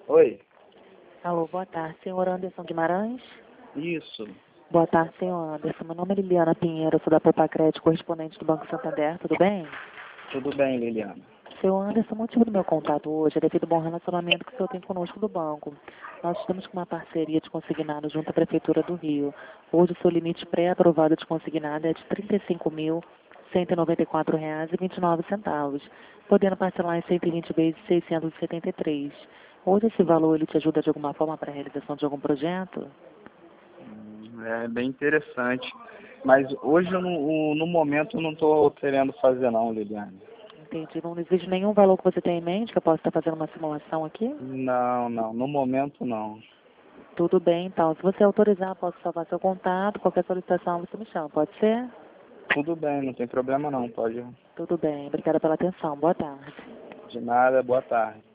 Oi, Alô, boa tarde, senhor Anderson Guimarães? isso. Boa tarde, senhor Anderson. Meu nome é Liliana Pinheiro, sou da Popacred, correspondente do Banco Santander, tudo bem? Tudo bem, Liliana? Senhor Anderson, o motivo do meu contato hoje é devido ao bom relacionamento que o senhor tem conosco do banco. Nós estamos com uma parceria de consignado junto à Prefeitura do Rio. Hoje o seu limite pré-aprovado de consignado é de R$ 35.194,29, podendo parcelar em 120 vezes 673. Hoje esse valor ele te ajuda de alguma forma para a realização de algum projeto? É bem interessante. Mas hoje, no momento, eu não estou querendo fazer não, Liliana. Entendi. Não existe nenhum valor que você tenha em mente, que eu possa estar fazendo uma simulação aqui? Não, no momento não. Tudo bem, então. Se você autorizar, posso salvar seu contato. Qualquer solicitação você me chama, pode ser? Tudo bem, não tem problema não, pode. Tudo bem. Obrigada pela atenção. Boa tarde. De nada, boa tarde.